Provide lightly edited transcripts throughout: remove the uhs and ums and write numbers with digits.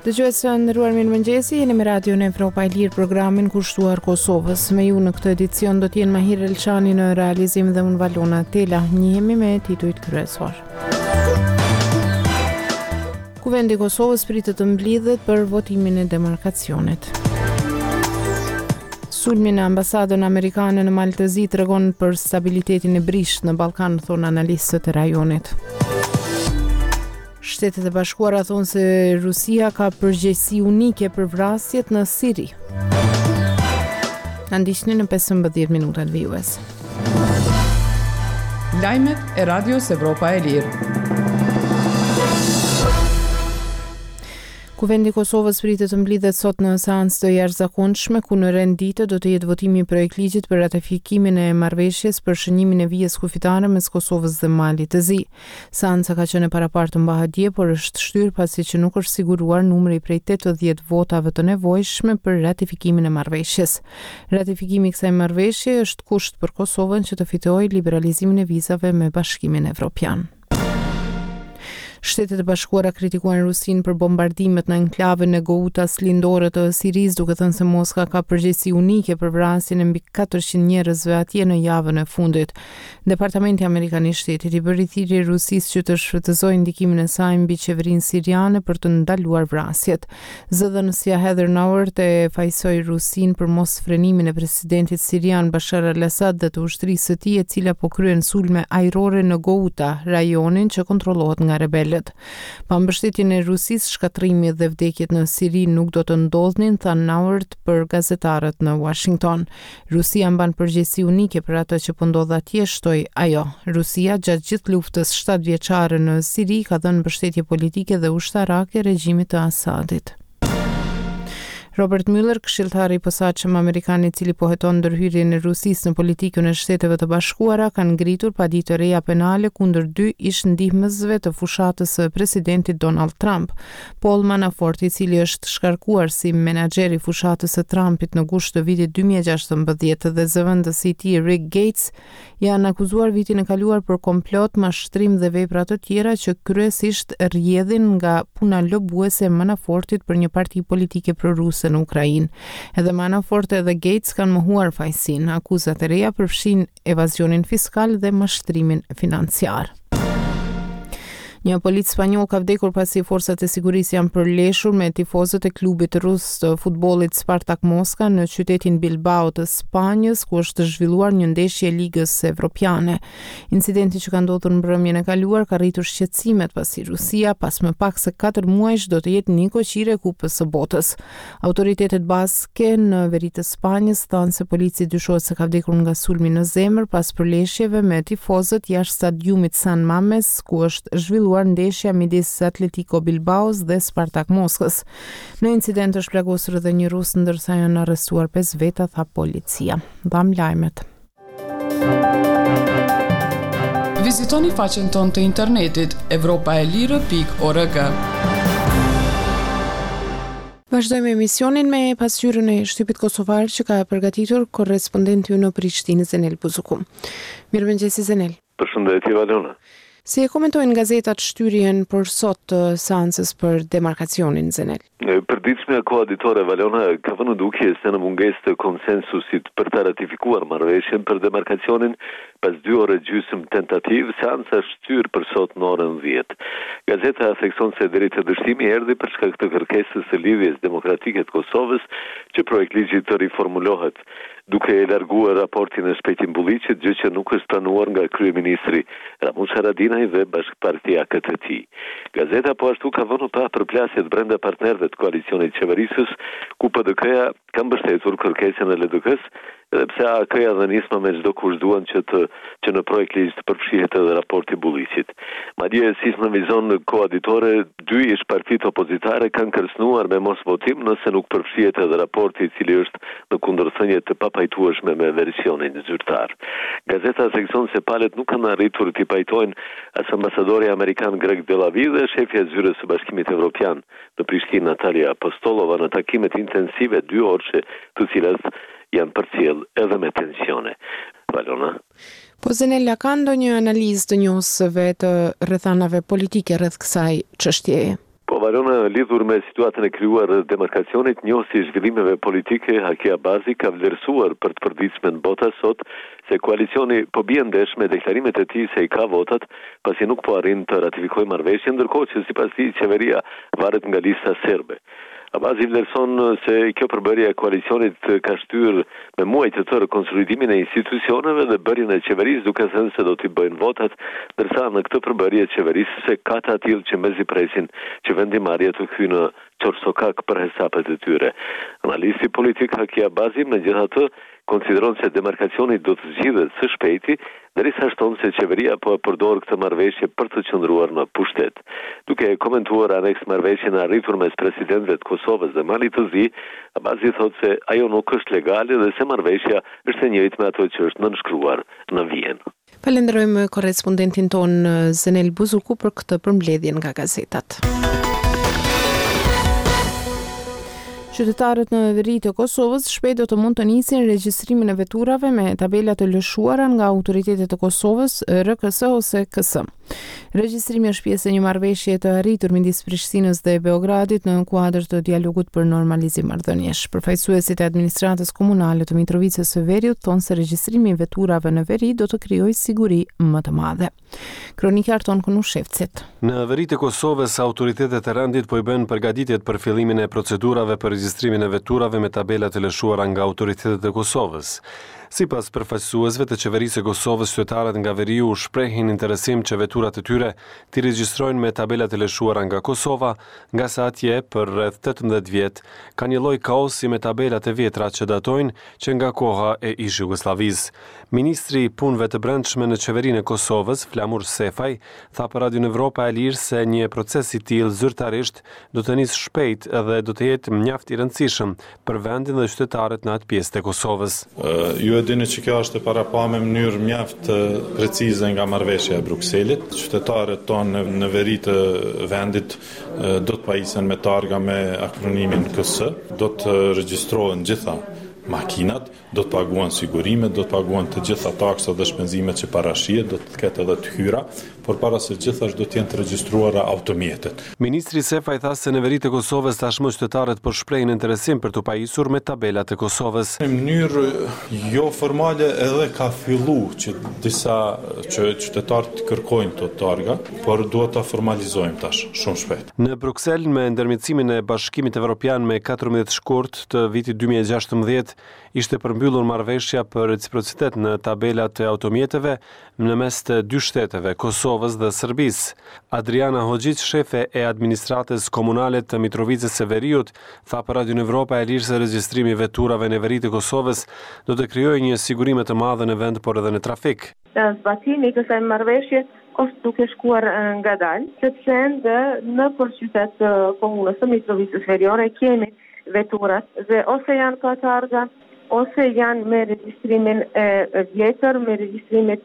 Dëgjues të nderuar, mirëmëngjesi, jeni me Radio në Evropa e Lirë, programin kushtuar Kosovës. Me ju në këtë edicion do t'jenë Mahir Elçani në realizim dhe unë Valona Tela. Njihemi me titujt kryesor. Kuvendi i Kosovës pritet të mblidhet për votimin e demarkacionit. Sulmi në ambasadën amerikane në Maltëzi tregon për stabilitetin e brisht në Ballkan, thonë analistët e rajonit. Shtetet e Bashkuara thonë se Rusia ka përgjegjësi unike për vrasjet në Siri. Na ndiqni në 15 minutat vijues. Lajmet e Radios Evropa e Lirë. Kuvendi i Kosovës pritet të mblidhet sot në seancë të jashtëzakonshme, ku në rendite do të jetë votimi i projektligjit për ratifikimin e marrëveshjes për shënimin e vijës kufitare mes Kosovës dhe Malit të Zi. Seanca ka qenë parapartë mbahet dje, por është shtyr pasi që nuk është siguruar numri prej 80 votave të nevojshme për ratifikimin e marrëveshjes. Ratifikimi i kësaj marrëveshje është kusht për Kosovën që të fitojë liberalizimin e vizave me Bashkimin Evropian. Shtetet e Bashkuara kritikuan Rusinë për bombardimet në enklavën e Goutas lindore të Sirisë, duke thënë se Moska ka përgjegjësi unike për vrasjen e mbi 400 njerëzve atje në javën e fundit. Departamenti Amerikan i Shtetit i bëri thirrje Rusisë që të shfrytëzojë ndikimin e saj mbi qeverinë siriane për të ndaluar vrasjet. Zëdhënësia Heather Nauert e fajsoi Rusinë për mos frenimin e presidentit sirian Bashar al-Assad dhe të ushtrisë së tij, e cila po kryen sulme ajrore në Gouta, rajonin që kontrollohet nga rebelët. Pa mbështetjen e Rusisë, shkatrimi dhe vdekjet në Siri nuk do të ndodhnin, tha Nauert për gazetarët në Washington. Rusia mban përgjegjësi unike për atë që po ndodh atje, shtoi ajo. Rusia gjatë gjithë luftës 7 vjeçare në Siri ka dhënë mbështetje politike dhe ushtarake regjimit të Asadit. Robert Mueller, këshilltari i posaçëm amerikan i cili po heton ndërhyrjen e Rusisë në politikën e Shteteve të Bashkuara, kanë ngritur paditë të reja penale kundër 2 ish-ndihmësve të fushatës së presidentit Donald Trump. Paul Manafort, i cili është shkarkuar si menaxher i fushatës së Trumpit në gusht të vitit 2016, dhe zëvendësi i tij Rick Gates, janë akuzuar vitin e kaluar për komplot, mashtrim dhe vepra të tjera që kryesisht rrjedhin nga puna lobuese e Manafortit për një parti politike proruse në Ukrainë. Edhe Manafort edhe Gates kanë mohuar fajsin. Akuzat e reja përfshin evazionin fiskal dhe mashtrimin financiar. Një polic spanjoll ka vdekur pasi forcat e sigurisë janë përleshur me tifozët e klubit rus të futbollit Spartak Moska në qytetin Bilbao të Spanjës, ku është zhvilluar një ndeshje e Ligës Evropiane. Incidenti që ka ndodhur mbrëmjen e kaluar ka rritur shqetësimet pasi Rusia pas më pak se 4 muajsh do të jetë nikoqire e Kupës së Botës. Autoritetet baske në veri të Spanjës thanë se polici dyshohet se ka vdekur nga sulmi në zemër pas përleshjeve me tifozët jashtë stadiumit San Mames, ku është zhvilluar ndeshja midis Atletico Bilbaos dhe Spartak Moskës. Në incident është plagosur edhe një rus, ndërsa janë arrestuar 5 veta, tha policia. Dham lajmet. Vizitoni faqen tonë të internetit europaelire.org. Vazhdojmë emisionin me pasqyrën e shtypit kosovar që ka përgatitur korrespondenti në Prishtinë, Zenel Buzuku. Mirëmëngjesi Zenel. Përshëndetje Valona. Si e komentojnë gazetat shtyrjen për sot të seancës për demarkacionin, Zenel? Përditshmja koaditore Valona ka vënë dukje se në mungesë të konsensusit për të ratifikuar marrëveshjen për demarkacionin pas 2 orë gjysmë tentativë, seanca shtyr për sot në orën 10. Gazeta thekson se deri te dështimi erdhi për shkak të kërkesës së lidhjes demokratike të Kosovës që projektligji të riformulohet, duke e larguar raportin e Shpejtimbullaqit, gjë që nuk është pranuar nga kryeministri Ramush Haradinaj dhe bashkëpartia KTT. Gazeta po ashtu ka vënë pa përplasjet brenda partnerëve të koalicionit qeverisës, ku PDK-ja ka mbështetur kërkesën e LDK-s, edhe pse AK-ja dhe nisma me çdo kush duan që në projekt ligj të përfshihet edhe raporti Bulliqit. Madje si në vizon koaditore, 2 ish partitë opozitare kanë kërcënuar me mos votim nëse nuk përfshihet edhe raporti, i cili është në kundërthënie të papajtueshme me versionin zyrtar. Gazeta thekson se palët nuk kanë arritur t'i pajtojnë as ambasadori amerikan Greg Delavi dhe shefja e zyrës së Bashkimit Evropian në Prishtinë Natalia Apostolova në takimet intensive 2 orëshe, të cilat janë përcjell edhe me tensione. Valona. Po Zenela, ka ndonjë analizë të njohësve të rrethanave politike rreth kësaj çështjeje? Po Variona, lidhur me situatën e krijuar demarkacionit, njohësi i zhvillimeve politike, Hakia Bazi ka vlerësuar për të përditshme në bota sot se koalicioni po bie ndesh me deklarimet e tij se i ka votat, pasi nuk po arrin të ratifikojë marrëveshjen, ndërkohë që sipas tij qeveria varet nga lista serbe. Abazi vlerëson se kjo përbërje e koalicionit ka shtyrë me muaj të tërë konsolidimin e institucioneve dhe bërjen e qeverisë, duke thënë se do t'i bëjnë votat, ndërsa në këtë përbërje qeverisë se ka të atill që mezi presin që vendimarrja të kthye në çorsokak për hesapet e tyre. Analisti politik Hakia Bazi megjithatë konsideron se demarkacioni do të zgjidhet së shpejti, derisa shton se qeveria po e përdor këtë marrëveshje për të qëndruar në pushtet. Duke komentuar aneks marrëveshjen e arritur mes presidentëve të Kosovës dhe Malit të Zi, Abazi thotë se ajo nuk është legale dhe se marrëveshja është e njëjtë me ato që është nënshkruar në Vjenë. Falenderojmë korrespondentin ton Zenel Buzuku për këtë përmbledhje nga gazetat. Qytetarët në veri të Kosovës shpejt do të mund të nisin regjistrimin e veturave me tabela të lëshuara nga autoritetet të Kosovës, RKS ose KS. Regjistrimi është pjesë e një marrëveshje të arritur midis Prishtinës dhe Beogradit në kuadër të dialogut për normalizim marrëdhëniesh. Përfaqësuesit e administratës komunale të Mitrovicës së Veriut thonë se regjistrimi i veturave në veri do të krijojë siguri më të madhe. Kronikar ton Kunushevcit. Në veri të Kosovës, autoritetet e rendit po i bën përgatitjet për fillimin e procedurave për regjistrimin e veturave me tabela të lëshuara nga autoritetet e Kosovës. Sipas përfaqësuesve të qeverisë së Kosovës, qytetarët nga veriu shprehin interesim që veturat e tyre t'i regjistrojnë me tabelat e lëshuara nga Kosova, nga sa atje për rreth 18 vjet ka një lloj kaosi me tabelat e vjetra që datojnë që nga koha e ish Jugosllavisë. Ministri i Punëve të Brendshme në qeverinë e Kosovës, Flamur Sefaj, tha për Radio Evropa e Lirë se një proces i tillë zyrtarisht do të nisë shpejt dhe do të jetë mjaft i rëndësishëm për vendin dhe qytetarët në atë pjesë të Kosovës. Ju e dini që kjo është e parapame në mënyrë mjaft precize nga marrëveshja e Brukselit. Qytetarët tonë në veri të vendit do të pajisen me targa me akronimin KS, do të regjistrohen gjitha makinat, do të paguan sigurimet, do të paguan të gjitha taksat dhe shpenzimet që parashihet, do të ketë edhe të hyra, por para se gjithashtu do të jenë të regjistruara automjetet. Ministri Sefaj tha se në veri të Kosovës tashmë qytetarët po shprehin interesim për të pajisur me tabelat e Kosovës. Në mënyrë jo formale edhe ka filluar që disa që qytetarët kërkojnë të targa, por duhet ta formalizojmë tash shumë shpejt. Në Bruksel, me ndërmjetësimin e Bashkimit Evropian me 14 shkurt të vitit 2016, ishte përmbyllur marrëveshja për reciprocitet në tabelat e automjeteve në mes të dy shteteve, Kosovës dhe Serbisë. Adriana Hoxhić, shefe e administratës komunale të Mitrovicës së Veriut, tha për Radio Evropa e Lirë se regjistrimi i veturave në veri të Kosovës do të krijojë një siguri më të madhe në vend por edhe në trafik. Zbatimi i kësaj marrëveshje është duke shkuar ngadalë, sepse në përqytet të komunës të Mitrovicës Veriore kemi veturat dhe ose janë pa targa, ose janë me regjistrimin e vjetër, me regjistrimin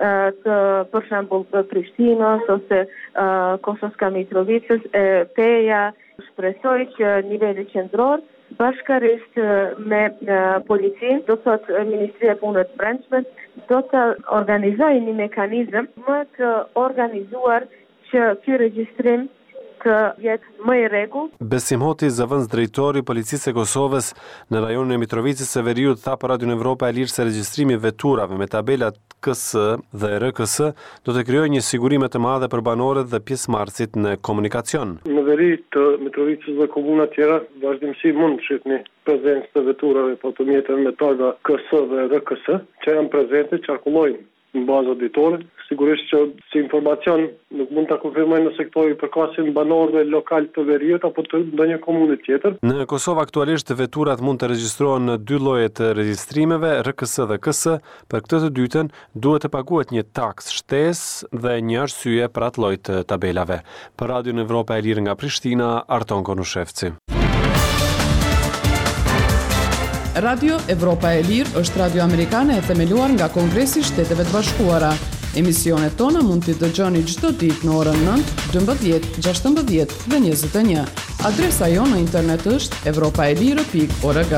të për shembull të Prishtinës ose Kosovska Mitrovicës, PEA shpresoj që niveli qendror bashkërisht me policinë, do të thotë Ministria e Punëve të Brendshme, do të organizojë një mekanizëm më të organizuar që ky regjistrim të jetë më i rregullt. Besim Hoti, zëvendës drejtori i Policisë së Kosovës në rajonin e Mitrovicës së Veriut, tha për Radio Evropa e Lirë se regjistrimi i veturave me tabelat KS dhe RKS do të krijojë një siguri më të madhe për banorët dhe pjesëmarrësit në komunikacion. Në veri të Mitrovicës dhe komuna tjera, vazhdimsi mund të shihni prezencë të veturave pa automjeteve me targa KS dhe RKS, që janë prezente, qarkullojnë në bazë auditore. Sigurisht që si informacion nuk mund ta konfirmojnë nëse këto i përkasin banorëve lokal të veriut apo të ndonjë komune tjetër. Në Kosovë aktualisht veturat mund të regjistrohen në dy lloje të regjistrimeve, RKS dhe KS. Për këtë të dytën duhet të paguhet një taks shtesë dhe një arsye për atë lloj të tabelave. Për Radio Evropa e Lirë nga Prishtina, Arton Konushevci. Radio Evropa e Lirë është radio amerikane e themeluar nga Kongresi i Shteteve të Bashkuara. Emisionet tona mund t'i dëgjoni çdo ditë në orën 9, 12, 16 dhe 21. Adresa jonë në internet është europaelire.org.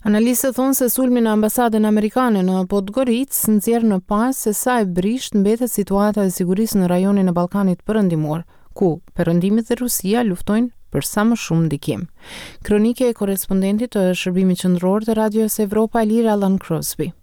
Analistët thonë se sulmi në ambasadën amerikane në Podgoricë nxjerr në pas se sa e brisht mbetet situata e sigurisë në rajonin e Ballkanit Perëndimor, ku Perëndimit dhe Rusia luftojnë për sa më shumë ndikim. Kronike e korrespondentit të Shërbimit Qendror të Radios Evropa e Lirë Alan Crosby.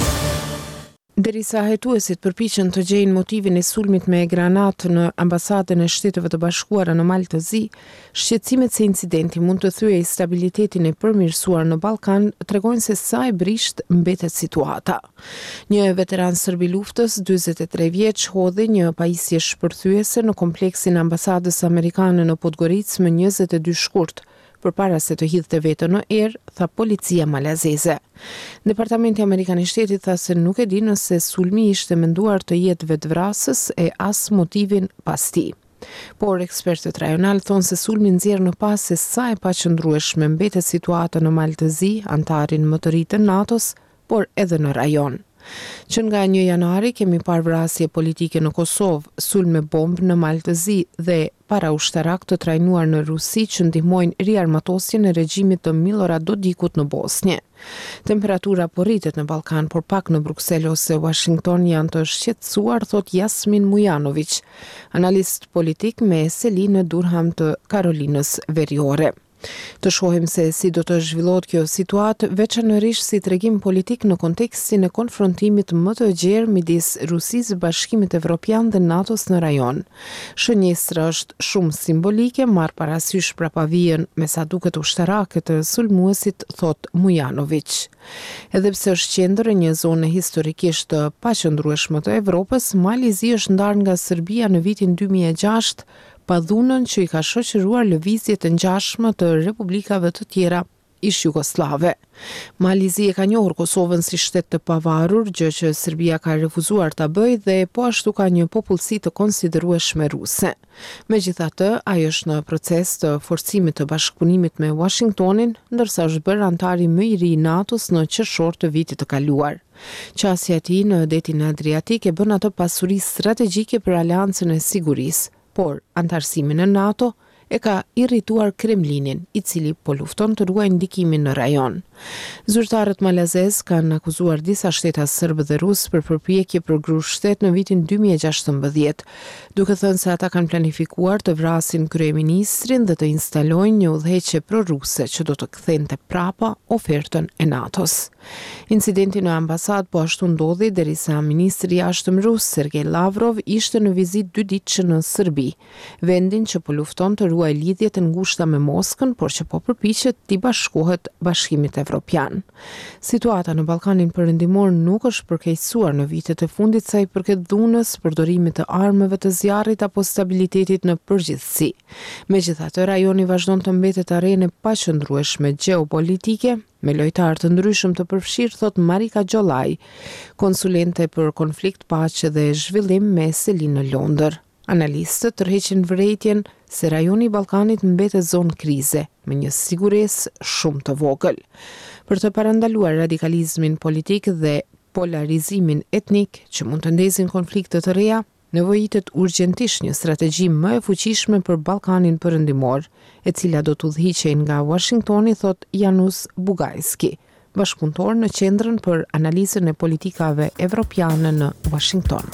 Derisa hetuesit përpiqen të gjejnë motivin e sulmit me granatë në ambasadën e Shteteve të Bashkuara në Mal të Zi, shqetësimet se incidenti mund të thyejë stabilitetin e përmirësuar në Ballkan tregojnë se sa e brisht mbetet situata. Një veteran serb i luftës, 43 vjeç, hodhi një pajisje shpërthyese në kompleksin e ambasadës amerikane në Podgoricë më 22 shkurt. Përpara se të hidhte veten në erë, tha policia malazeze. Departamenti Amerikan i Shtetit tha se nuk e di nëse sulmi ishte menduar të jetë vetvrasës e as motivin pas tij. Por ekspertët rajonal thonë se sulmi nxjerr në pas se sa e paqëndrueshme mbetet situata në Mal të Zi, antarin më të ri të NATO-s, por edhe në rajon. Që nga 1 janari kemi parë vrasje politike në Kosovë, sulm me bombë në Mal të Zi dhe para ushtarak të trajnuar në Rusi që ndihmojnë riarmatosjen e regjimit të Milorad Dodikut në Bosnjë. Temperatura po rritet në Ballkan, por pak në Bruksel ose Washington janë të shqetësuar, thot Jasmin Mujanović, analist politik me seli në Durham të Karolinës Veriore. Të shohim se si do të zhvillohet kjo situatë, veçanërisht si tregim politik në kontekstin e konfrontimit më të gjerë midis Rusisë, Bashkimit Evropian dhe NATO-s në rajon. Shënjestra është shumë simbolike, marr parasysh prapavijën me sa duket ushtarake të sulmuesit, thot Mujanović. Edhe pse është qendër e një zone historikisht të paqëndrueshme të Evropës, Mali i Zi është ndarë nga Serbia në vitin 2006, pa dhunën që i ka shoqëruar lëvizjet e ngjashme të republikave të tjera ish jugoslave. Mali i Zi e ka njohur Kosovën si shtet të pavarur, gjë që Serbia ka refuzuar ta bëjë dhe po ashtu ka një popullsi të konsiderueshme ruse. Megjithatë, ai është në proces të forcimit të bashkëpunimit me Washingtonin, ndërsa është bërë antari më i ri i NATO-s në qershor të vitit të kaluar. Qasja e tij në detin Adriatik e bën atë pasuri strategjike për Aleancën e Sigurisë, por antarësimin në NATO e ka irrituar Kremlinin, i cili po lufton të ruajë ndikimin në rajon. Zyrtarët malazez kanë akuzuar disa shteta serb dhe rus për përpjekje për grushtet në vitin 2016, duke thënë se ata kanë planifikuar të vrasin kryeministrin dhe të instalojnë një udhëheqje proruse që do të kthente prapa ofertën e NATO-s. Incidenti në ambasadë po ashtu ndodhi derisa ministri i jashtëm rus Sergej Lavrov ishte në vizitë 2 ditëshe në Serbi, vendin që po lufton të ruaj lidhjet e ngushta me Moskën, por që po përpiqet t'i bashkohet Bashkimit Evropian. Situata në Ballkanin Perëndimor nuk është përkeqësuar në vitet e fundit sa i përket dhunës, përdorimit të armëve të zjarrit apo stabilitetit në përgjithësi. Megjithatë, rajoni vazhdon të mbetet arenë paqëndrueshme gjeopolitike, me lojtarë të ndryshëm të përfshirë, thot Marika Gjolaj, konsulente për konflikt, paqe dhe zhvillim me seli në Londër. Analistët tërheqin vërejtjen se rajoni i Ballkanit mbetet zonë krize, me një sigurisë shumë të vogël. Për të parandaluar radikalizmin politik dhe polarizimin etnik që mund të ndezin konflikte të reja, nevojitet urgjentisht një strategji më e fuqishme për Ballkanin Perëndimor, e cila do të udhëhiqej nga Washingtoni, thot Janus Bugajski, bashkëpunëtor në Qendrën për Analizën e Politikave Evropiane në Washington.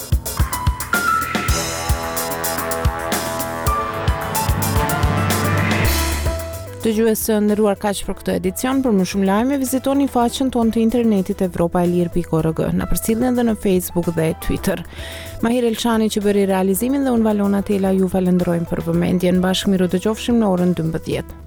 Dëgjues të nderuar, kaq për këtë edicion. Për më shumë lajme vizitoni faqen tonë të internetit evropaelir.org, na përcjellni edhe në Facebook dhe Twitter. Mahir Elçani që bëri realizimin dhe unë Valona Tela ju falenderojmë për vëmendjen. Bashkë miru dëgjofshim në orën 12.